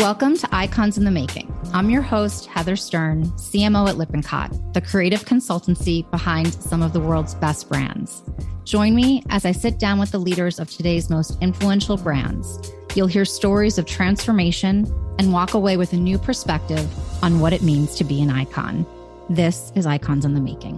Welcome to Icons in the Making. I'm your host, Heather Stern, CMO at Lippincott, the creative consultancy behind some of the world's best brands. Join me as I sit down with the leaders of today's most influential brands. You'll hear stories of transformation and walk away with a new perspective on what it means to be an icon. This is Icons in the Making.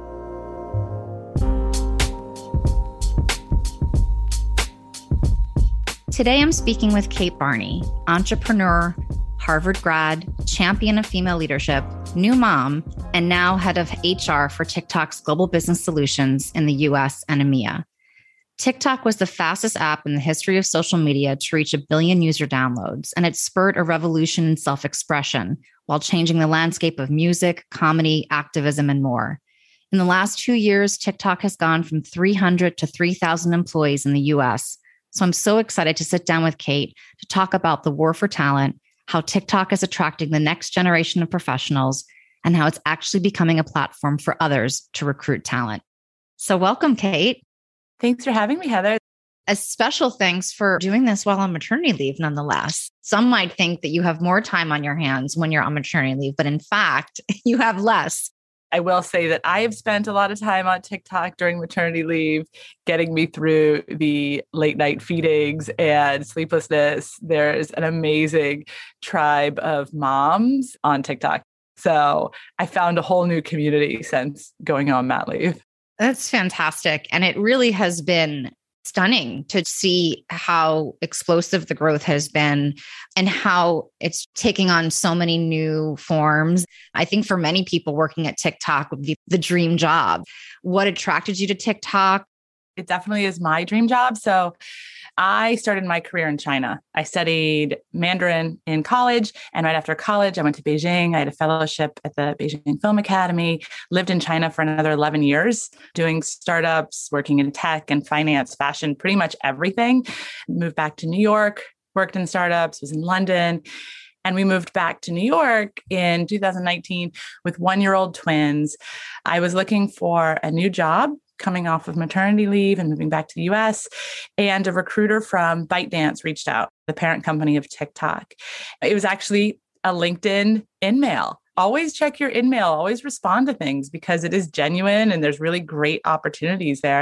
Today, I'm speaking with Kate Barney, entrepreneur, Harvard grad, champion of female leadership, new mom, and now head of HR for TikTok's Global Business Solutions in the US and EMEA. TikTok was the fastest app in the history of social media to reach 1 billion user downloads, and it spurred a revolution in self-expression while changing the landscape of music, comedy, activism, and more. In the last 2 years, TikTok has gone from 300 to 3,000 employees in the US. So I'm so excited to sit down with Kate to talk about the war for talent, how TikTok is attracting the next generation of professionals, and how it's actually becoming a platform for others to recruit talent. So welcome, Kate. Thanks for having me, Heather. A special thanks for doing this while on maternity leave, nonetheless. Some might think that you have more time on your hands when you're on maternity leave, but in fact, you have less. I will say that I have spent a lot of time on TikTok during maternity leave, getting me through the late night feedings and sleeplessness. There's an amazing tribe of moms on TikTok. So I found a whole new community since going on mat leave. That's fantastic. And it really has been stunning to see how explosive the growth has been and how it's taking on so many new forms. I think for many people working at TikTok would be the dream job. What attracted you to TikTok? It definitely is my dream job. So I started my career in China. I studied Mandarin in college. And right after college, I went to Beijing. I had a fellowship at the Beijing Film Academy, lived in China for another 11 years, doing startups, working in tech and finance, fashion, pretty much everything. Moved back to New York, worked in startups, was in London. And we moved back to New York in 2019 with 1-year-old twins. I was looking for a new job, coming off of maternity leave and moving back to the US. And a recruiter from ByteDance reached out, the parent company of TikTok. It was actually a LinkedIn in-mail. Always check your in-mail, always respond to things because it is genuine and there's really great opportunities there.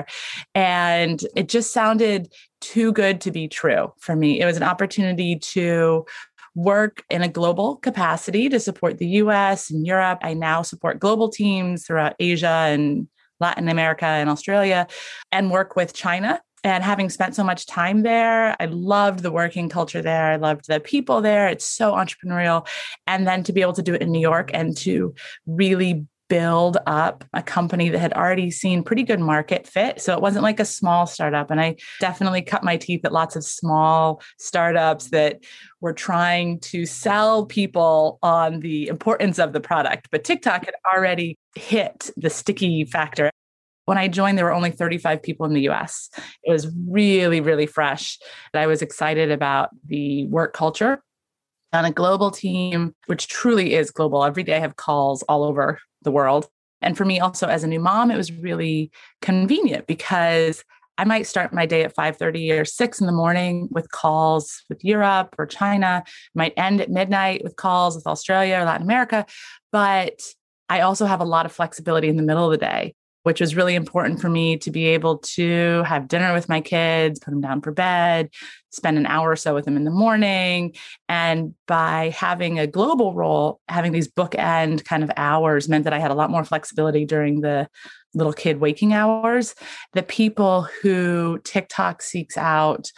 And it just sounded too good to be true for me. It was an opportunity to work in a global capacity to support the US and Europe. I now support global teams throughout Asia and Latin America and Australia, and work with China. And having spent so much time there, I loved the working culture there. I loved the people there. It's so entrepreneurial. And then to be able to do it in New York and to really build up a company that had already seen pretty good market fit. So it wasn't like a small startup. And I definitely cut my teeth at lots of small startups that were trying to sell people on the importance of the product. But TikTok had already hit the sticky factor. When I joined, there were only 35 people in the US. It was really, really fresh. I was excited about the work culture on a global team, which truly is global. Every day I have calls all over the world. And for me also as a new mom, it was really convenient because I might start my day at 5:30 or 6 in the morning with calls with Europe or China, might end at midnight with calls with Australia or Latin America. But I also have a lot of flexibility in the middle of the day, which was really important for me to be able to have dinner with my kids, put them down for bed, spend an hour or so with them in the morning. And by having a global role, having these bookend kind of hours meant that I had a lot more flexibility during the little kid waking hours. The people who TikTok seeks out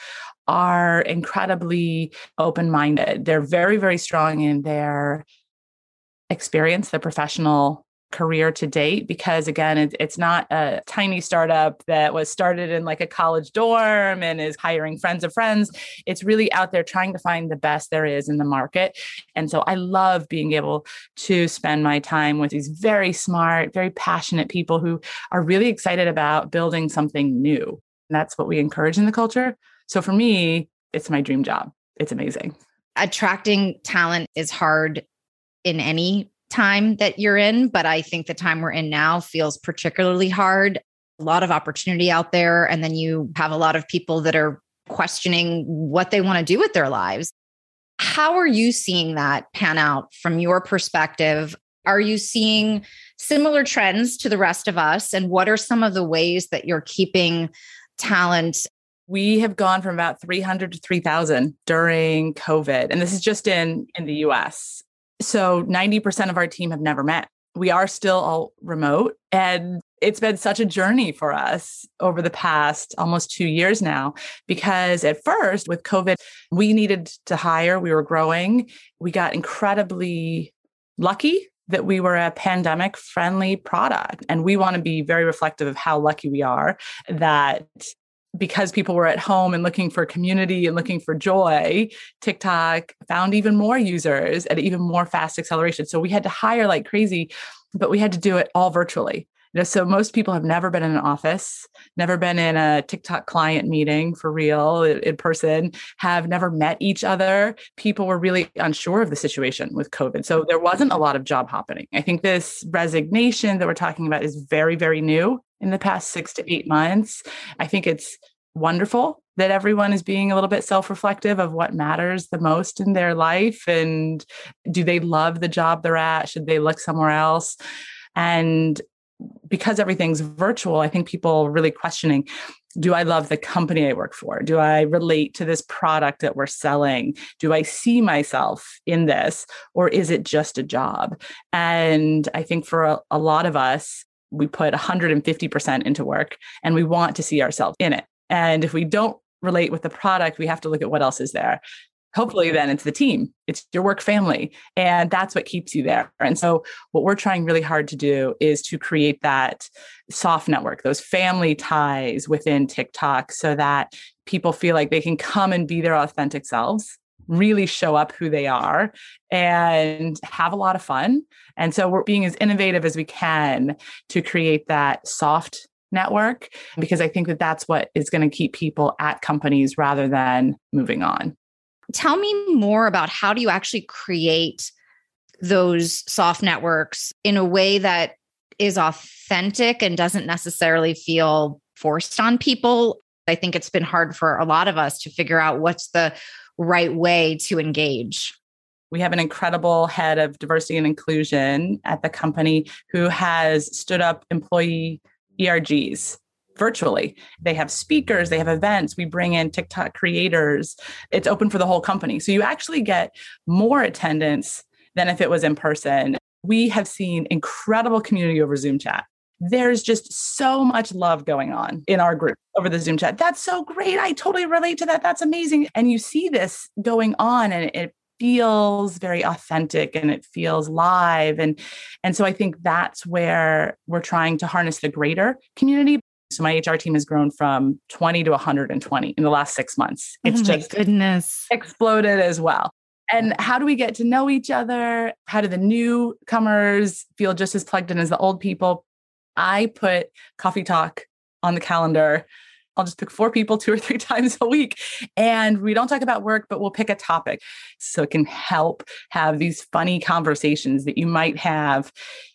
are incredibly open-minded. They're very, very strong in their experience, their professional career to date, because again, it's not a tiny startup that was started in like a college dorm and is hiring friends of friends. It's really out there trying to find the best there is in the market. And so I love being able to spend my time with these very smart, very passionate people who are really excited about building something new. And that's what we encourage in the culture. So for me, it's my dream job. It's amazing. Attracting talent is hard in any time that you're in, but I think the time we're in now feels particularly hard. A lot of opportunity out there. And then you have a lot of people that are questioning what they want to do with their lives. How are you seeing that pan out from your perspective? Are you seeing similar trends to the rest of us? And what are some of the ways that you're keeping talent? We have gone from about 300 to 3,000 during COVID. And this is just in the US. So 90% of our team have never met. We are still all remote. And it's been such a journey for us over the past almost 2 years now, because at first with COVID, we needed to hire, we were growing. We got incredibly lucky that we were a pandemic friendly product. And we want to be very reflective of how lucky we are that because people were at home and looking for community and looking for joy, TikTok found even more users at even more fast acceleration. So we had to hire like crazy, but we had to do it all virtually. So most people have never been in an office, never been in a TikTok client meeting for real in person, have never met each other. People were really unsure of the situation with COVID. So there wasn't a lot of job hopping. I think this resignation that we're talking about is very, very new in the past 6 to 8 months. I think it's wonderful that everyone is being a little bit self-reflective of what matters the most in their life. And do they love the job they're at? Should they look somewhere else? And because everything's virtual, I think people are really questioning, do I love the company I work for? Do I relate to this product that we're selling? Do I see myself in this? Or is it just a job? And I think for a lot of us, we put 150% into work and we want to see ourselves in it. And if we don't relate with the product, we have to look at what else is there. Hopefully then it's the team, it's your work family, and that's what keeps you there. And so what we're trying really hard to do is to create that soft network, those family ties within TikTok so that people feel like they can come and be their authentic selves, really show up who they are and have a lot of fun. And so we're being as innovative as we can to create that soft network, because I think that that's what is going to keep people at companies rather than moving on. Tell me more about how do you actually create those soft networks in a way that is authentic and doesn't necessarily feel forced on people. I think it's been hard for a lot of us to figure out what's the right way to engage. We have an incredible head of diversity and inclusion at the company who has stood up employee ERGs virtually. They have speakers, they have events. We bring in TikTok creators. It's open for the whole company. So you actually get more attendance than if it was in person. We have seen incredible community over Zoom chat. There's just so much love going on in our group over the Zoom chat. That's so great. I totally relate to that. That's amazing. And you see this going on and it feels very authentic and it feels live. And so I think that's where we're trying to harness the greater community. So my HR team has grown from 20 to 120 in the last 6 months. It's just goodness exploded as well. And how do we get to know each other? How do the newcomers feel just as plugged in as the old people? I put coffee talk on the calendar. I'll just pick 4 people 2 or 3 times a week. And we don't talk about work, but we'll pick a topic so it can help have these funny conversations that you might have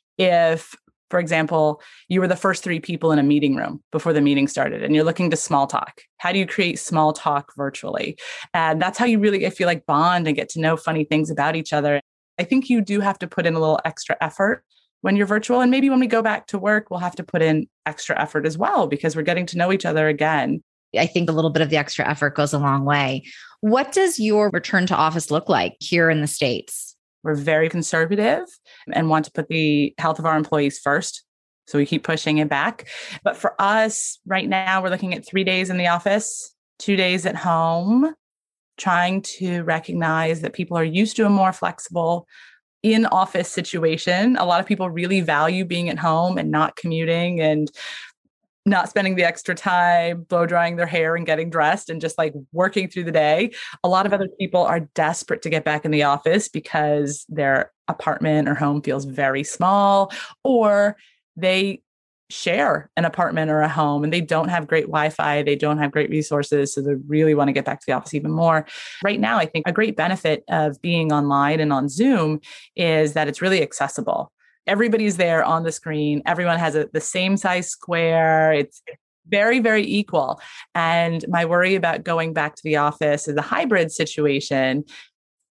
if, for example, you were the first 3 people in a meeting room before the meeting started and you're looking to small talk. How do you create small talk virtually? And that's how you really, I feel like, bond and get to know funny things about each other. I think you do have to put in a little extra effort when you're virtual. And maybe when we go back to work, we'll have to put in extra effort as well, because we're getting to know each other again. I think a little bit of the extra effort goes a long way. What does your return to office look like here in the States? We're very conservative and want to put the health of our employees first. So we keep pushing it back. But for us right now, we're looking at 3 days in the office, 2 days at home, trying to recognize that people are used to a more flexible in-office situation. A lot of people really value being at home and not commuting and not spending the extra time blow drying their hair and getting dressed and just like working through the day. A lot of other people are desperate to get back in the office because their apartment or home feels very small, or they share an apartment or a home and they don't have great Wi-Fi, they don't have great resources, so they really want to get back to the office even more. Right now, I think a great benefit of being online and on Zoom is that it's really accessible. Everybody's there on the screen. Everyone has the same size square. It's very, very equal. And my worry about going back to the office is a hybrid situation.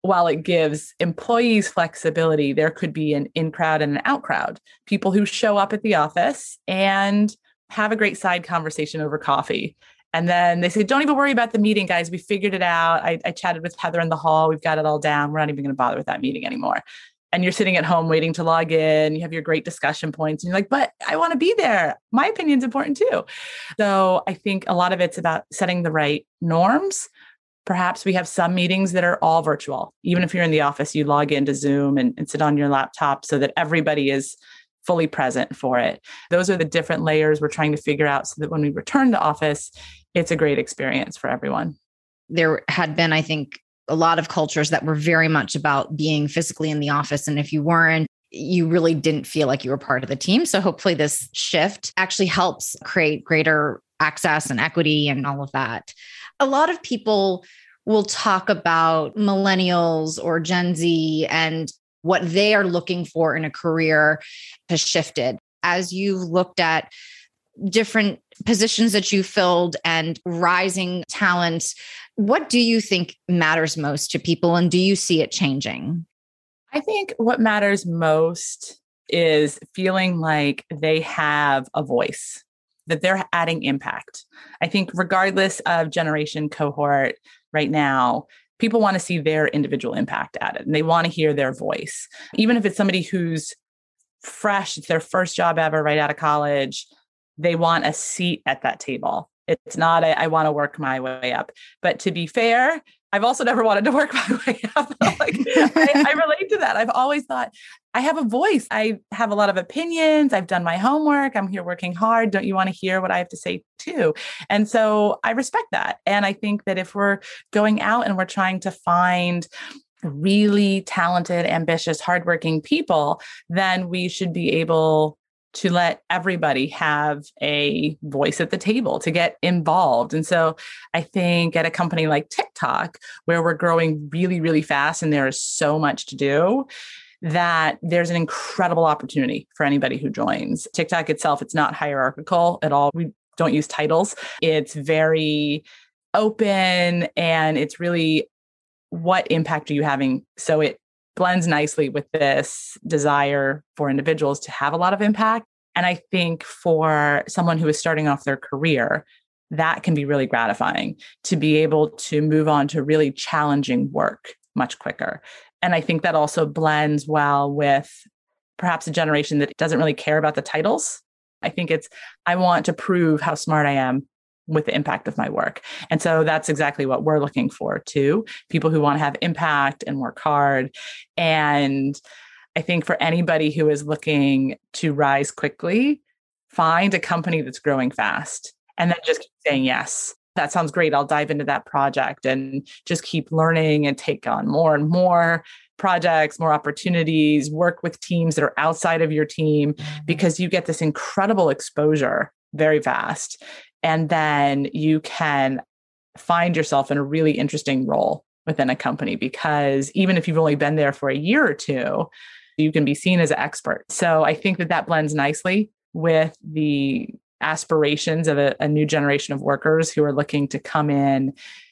while it gives employees flexibility, there could be an in crowd and an out crowd, people who show up at the office and have a great side conversation over coffee. And then they say, don't even worry about the meeting, guys. We figured it out. I chatted with Heather in the hall. We've got it all down. We're not even going to bother with that meeting anymore. And you're sitting at home waiting to log in. You have your great discussion points. And you're like, but I want to be there. My opinion's important too. So I think a lot of it's about setting the right norms. Perhaps we have some meetings that are all virtual. Even if you're in the office, you log into Zoom and sit on your laptop so that everybody is fully present for it. Those are the different layers we're trying to figure out so that when we return to office, it's a great experience for everyone. There had been, I think, a lot of cultures that were very much about being physically in the office. And if you weren't, you really didn't feel like you were part of the team. So hopefully this shift actually helps create greater access and equity and all of that. A lot of people will talk about millennials or Gen Z and what they are looking for in a career has shifted. As you've looked at different positions that you filled and rising talents, what do you think matters most to people? And do you see it changing? I think what matters most is feeling like they have a voice, that they're adding impact. I think regardless of generation cohort right now, people want to see their individual impact at it and they want to hear their voice. Even if it's somebody who's fresh, it's their first job ever right out of college, they want a seat at that table. It's not I want to work my way up. But to be fair, I've also never wanted to work my way up. I relate to that. I've always thought I have a voice. I have a lot of opinions. I've done my homework. I'm here working hard. Don't you want to hear what I have to say too? And so I respect that. And I think that if we're going out and we're trying to find really talented, ambitious, hardworking people, then we should be able to let everybody have a voice at the table, to get involved. And so I think at a company like TikTok, where we're growing really, really fast and there is so much to do, that there's an incredible opportunity for anybody who joins. TikTok itself, it's not hierarchical at all. We don't use titles. It's very open and it's really what impact are you having? So it blends nicely with this desire for individuals to have a lot of impact. And I think for someone who is starting off their career, that can be really gratifying to be able to move on to really challenging work much quicker. And I think that also blends well with perhaps a generation that doesn't really care about the titles. I think it's, I want to prove how smart I am with the impact of my work. And so that's exactly what we're looking for too. People who want to have impact and work hard. And I think for anybody who is looking to rise quickly, find a company that's growing fast and then just keep saying, yes, that sounds great. I'll dive into that project and just keep learning and take on more and more projects, more opportunities, work with teams that are outside of your team, because you get this incredible exposure very fast. And then you can find yourself in a really interesting role within a company, because even if you've only been there for a year or two, you can be seen as an expert. So I think that that blends nicely with the aspirations of a new generation of workers who are looking to come in,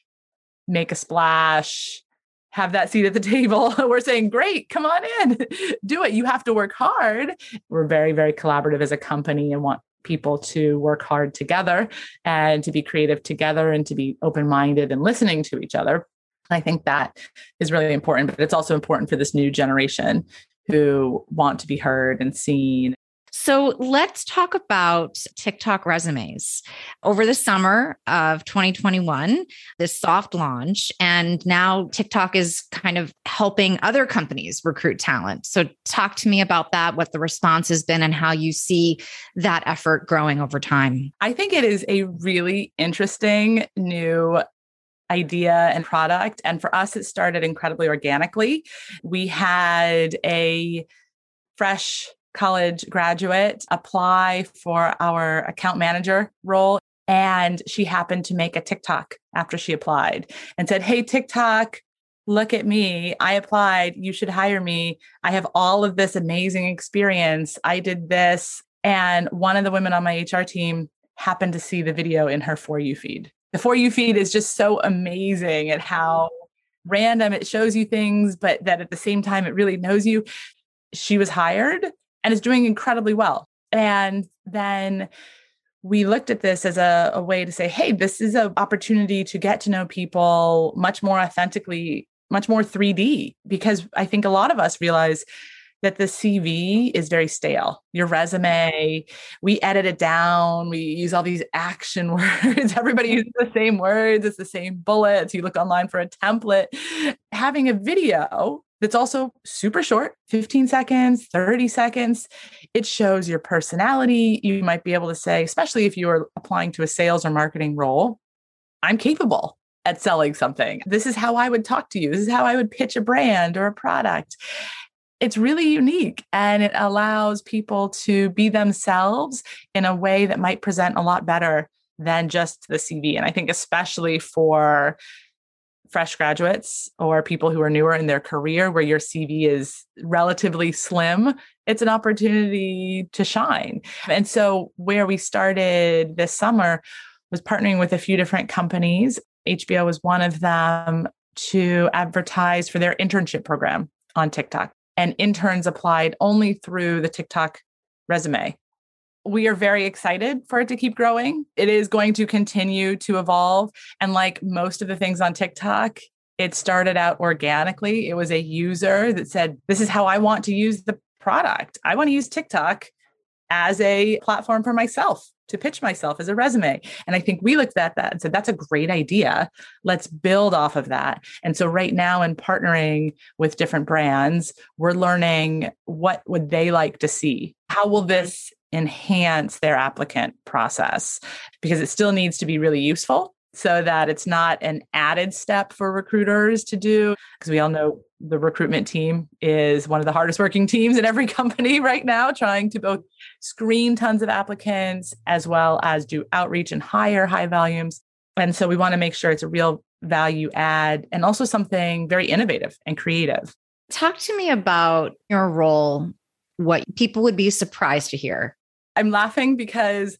make a splash, have that seat at the table. We're saying, great, come on in, do it. You have to work hard. We're very, very collaborative as a company and want people to work hard together and to be creative together and to be open-minded and listening to each other. I think that is really important, but it's also important for this new generation who want to be heard and seen. So let's talk about TikTok resumes. Over the summer of 2021, this soft launch, and now TikTok is kind of helping other companies recruit talent. So talk to me about that, what the response has been and how you see that effort growing over time. I think it is a really interesting new idea and product. And for us, it started incredibly organically. We had a fresh college graduate apply for our account manager role. And she happened to make a TikTok after she applied and said, hey, TikTok, look at me. I applied. You should hire me. I have all of this amazing experience. I did this. And one of the women on my HR team happened to see the video in her For You feed. The For You feed is just so amazing at how random. It shows you things, but that at the same time, it really knows you. She was hired and is doing incredibly well. And then we looked at this as a way to say, hey, this is an opportunity to get to know people much more authentically, much more 3D, because I think a lot of us realize that the CV is very stale. Your resume, we edit it down. We use all these action words. Everybody uses the same words. It's the same bullets. You look online for a template. Having a video that's also super short, 15 seconds, 30 seconds, it shows your personality. You might be able to say, especially if you are applying to a sales or marketing role, I'm capable at selling something. This is how I would talk to you. This is how I would pitch a brand or a product. It's really unique, and it allows people to be themselves in a way that might present a lot better than just the CV. And I think especially for fresh graduates or people who are newer in their career where your CV is relatively slim, it's an opportunity to shine. And so where we started this summer was partnering with a few different companies. HBO was one of them, to advertise for their internship program on TikTok. And interns applied only through the TikTok resume. We are very excited for it to keep growing. It is going to continue to evolve. And like most of the things on TikTok, it started out organically. It was a user that said, this is how I want to use the product. I want to use TikTok as a platform for myself, to pitch myself as a resume. And I think we looked at that and said, that's a great idea. Let's build off of that. And so right now, in partnering with different brands, we're learning what would they like to see? How will this enhance their applicant process? Because it still needs to be really useful so that it's not an added step for recruiters to do. Because we all know the recruitment team is one of the hardest working teams in every company right now, trying to both screen tons of applicants as well as do outreach and hire high volumes. And so we want to make sure it's a real value add and also something very innovative and creative. Talk to me about your role, what people would be surprised to hear. I'm laughing because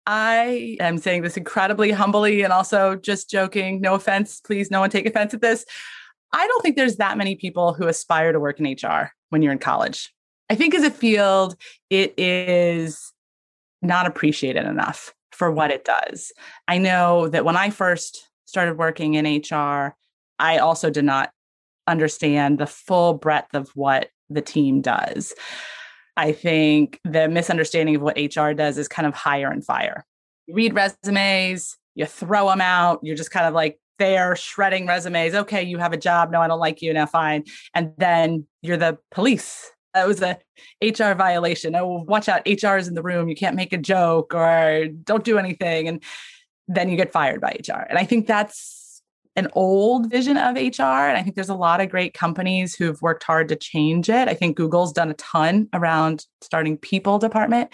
I am saying this incredibly humbly and also just joking. No offense, please, no one take offense at this. I don't think there's that many people who aspire to work in HR when you're in college. I think as a field, it is not appreciated enough for what it does. I know that when I first started working in HR, I also did not understand the full breadth of what the team does. I think the misunderstanding of what HR does is kind of hire and fire. You read resumes, you throw them out, you're just kind of like there shredding resumes. Okay, you have a job. No, I don't like you. Now, fine. And then you're the police. That was a HR violation. Oh, watch out. HR is in the room. You can't make a joke or don't do anything. And then you get fired by HR. And I think that's an old vision of HR. And I think there's a lot of great companies who've worked hard to change it. I think Google's done a ton around starting people department.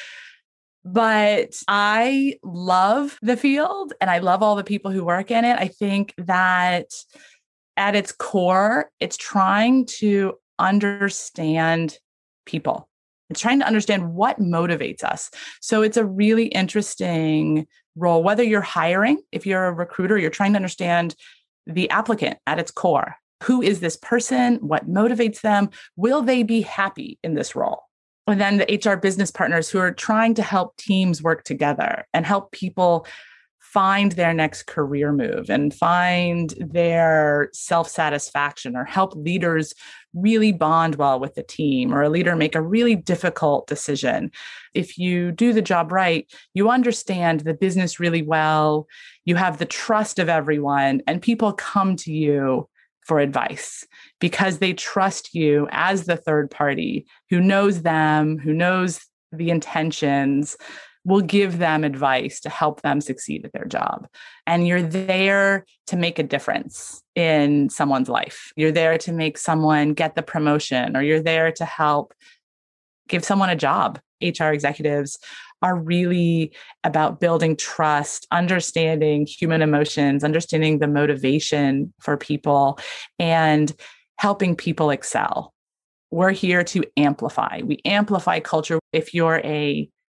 But I love the field and I love all the people who work in it. I think that at its core, it's trying to understand people. It's trying to understand what motivates us. So it's a really interesting role, whether you're hiring, if you're a recruiter, you're trying to understand the applicant at its core. Who is this person? What motivates them? Will they be happy in this role? And then the HR business partners who are trying to help teams work together and help people find their next career move and find their self-satisfaction, or help leaders really bond well with the team, or a leader make a really difficult decision. If you do the job right, you understand the business really well, you have the trust of everyone, and people come to you for advice because they trust you as the third party who knows them, who knows the intentions, will give them advice to help them succeed at their job. And you're there to make a difference in someone's life. You're there to make someone get the promotion, or you're there to help give someone a job. HR executives are really about building trust, understanding human emotions, understanding the motivation for people, and helping people excel. We're here to amplify. We amplify culture. If you're a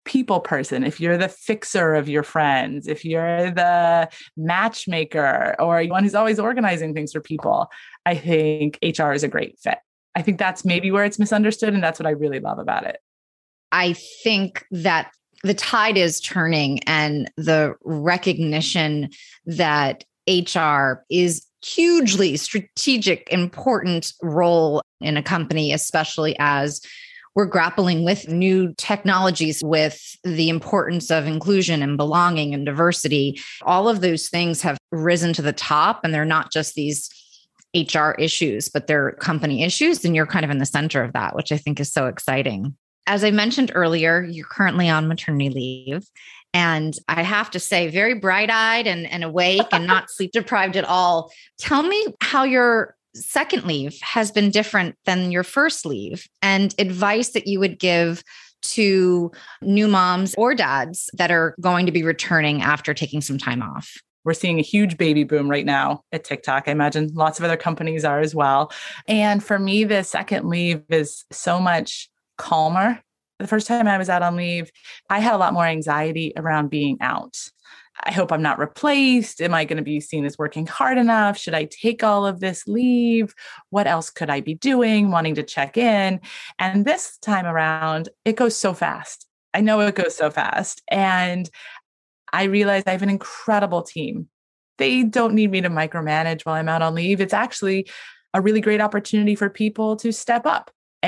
people person, if you're the fixer of your friends, if you're the matchmaker or one who's always organizing things for people, I think HR is a great fit. I think that's maybe where it's misunderstood. And that's what I really love about it. I think that the tide is turning and the recognition that HR is hugely strategic, important role in a company, especially as we're grappling with new technologies, with the importance of inclusion and belonging and diversity. All of those things have risen to the top, and they're not just these HR issues, but they're company issues. And you're kind of in the center of that, which I think is so exciting. As I mentioned earlier, you're currently on maternity leave. And I have to say, very bright-eyed and awake and not sleep deprived at all. Tell me how your second leave has been different than your first leave, and advice that you would give to new moms or dads that are going to be returning after taking some time off. We're seeing a huge baby boom right now at TikTok. I imagine lots of other companies are as well. And for me, the second leave is so much calmer. The first time I was out on leave, I had a lot more anxiety around being out. I hope I'm not replaced. Am I going to be seen as working hard enough? Should I take all of this leave? What else could I be doing? Wanting to check in. And this time around, it goes so fast. I know it goes so fast. And I realized I have an incredible team. They don't need me to micromanage while I'm out on leave. It's actually a really great opportunity for people to step up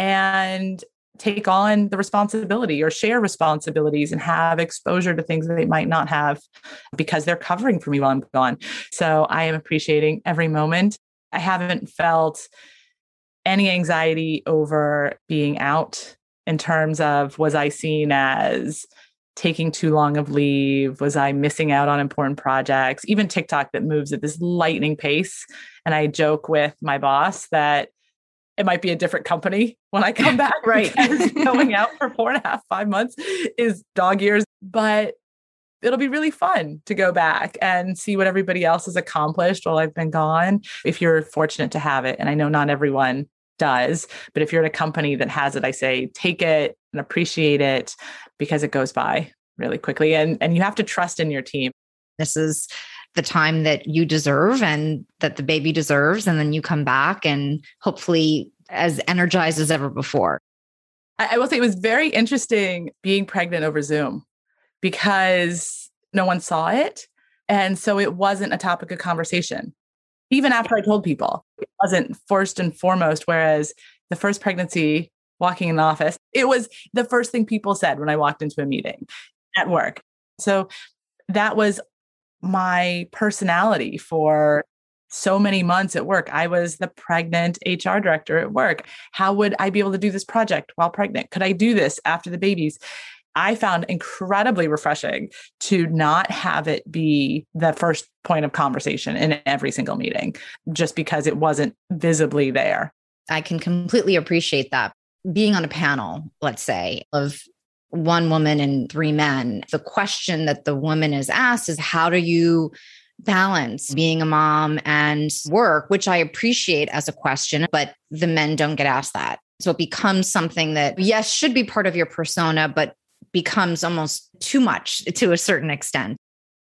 and take on the responsibility or share responsibilities and have exposure to things that they might not have because they're covering for me while I'm gone. So I am appreciating every moment. I haven't felt any anxiety over being out in terms of, was I seen as taking too long of leave? Was I missing out on important projects? Even TikTok that moves at this lightning pace. And I joke with my boss that it might be a different company when I come back. Right. Because going out for 4.5, 5 months is dog years, but it'll be really fun to go back and see what everybody else has accomplished while I've been gone, if you're fortunate to have it. And I know not everyone does, but if you're at a company that has it, I say, take it and appreciate it because it goes by really quickly. And you have to trust in your team. This is the time that you deserve and that the baby deserves. And then you come back and hopefully as energized as ever before. I will say it was very interesting being pregnant over Zoom because no one saw it. And so it wasn't a topic of conversation. Even after I told people, it wasn't first and foremost. Whereas the first pregnancy, walking in the office, it was the first thing people said when I walked into a meeting at work. So that was my personality for so many months at work. I was the pregnant HR director at work. How would I be able to do this project while pregnant? Could I do this after the babies? I found incredibly refreshing to not have it be the first point of conversation in every single meeting, just because it wasn't visibly there. I can completely appreciate that. Being on a panel, let's say, of one woman and 3 men, the question that the woman is asked is, how do you balance being a mom and work, which I appreciate as a question, but the men don't get asked that. So it becomes something that, yes, should be part of your persona, but becomes almost too much to a certain extent.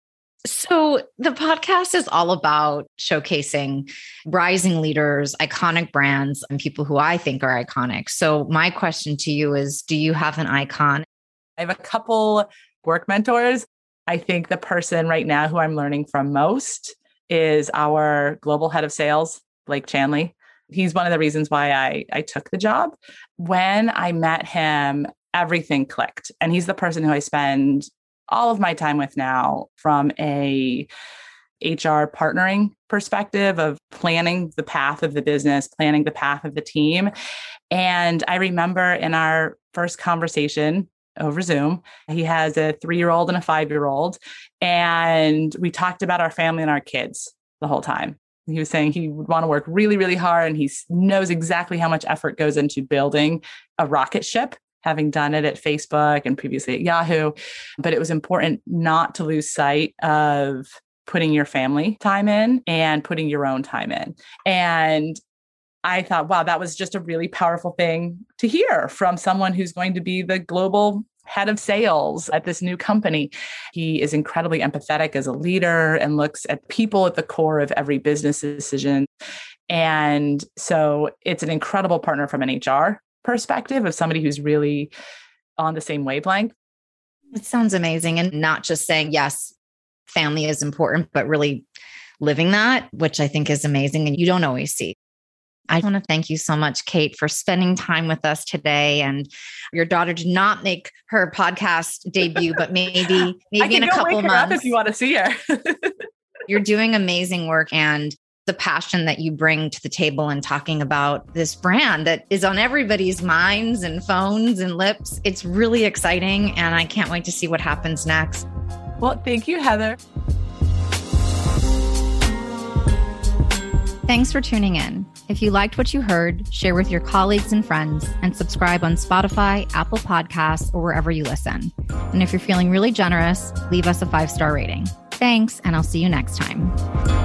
So the podcast is all about showcasing rising leaders, iconic brands, and people who I think are iconic. So my question to you is, do you have an icon? I have a couple work mentors. I think the person right now who I'm learning from most is our global head of sales, Blake Chanley. He's one of the reasons why I took the job. When I met him, everything clicked. And he's the person who I spend all of my time with now from a HR partnering perspective of planning the path of the business, planning the path of the team. And I remember in our first conversation over Zoom, he has a 3-year-old and a 5-year-old. And we talked about our family and our kids the whole time. He was saying he would want to work really, really hard. And he knows exactly how much effort goes into building a rocket ship, having done it at Facebook and previously at Yahoo. But it was important not to lose sight of putting your family time in and putting your own time in. And I thought, wow, that was just a really powerful thing to hear from someone who's going to be the global head of sales at this new company. He is incredibly empathetic as a leader and looks at people at the core of every business decision. And so it's an incredible partner from an HR perspective of somebody who's really on the same wavelength. It sounds amazing. And not just saying, yes, family is important, but really living that, which I think is amazing. And you don't always see. I want to thank you so much, Kate, for spending time with us today. And your daughter did not make her podcast debut, but maybe in a couple months. If you want to see her. You're doing amazing work, and the passion that you bring to the table and talking about this brand that is on everybody's minds and phones and lips. It's really exciting, and I can't wait to see what happens next. Well, thank you, Heather. Thanks for tuning in. If you liked what you heard, share with your colleagues and friends, and subscribe on Spotify, Apple Podcasts, or wherever you listen. And if you're feeling really generous, leave us a 5-star rating. Thanks, and I'll see you next time.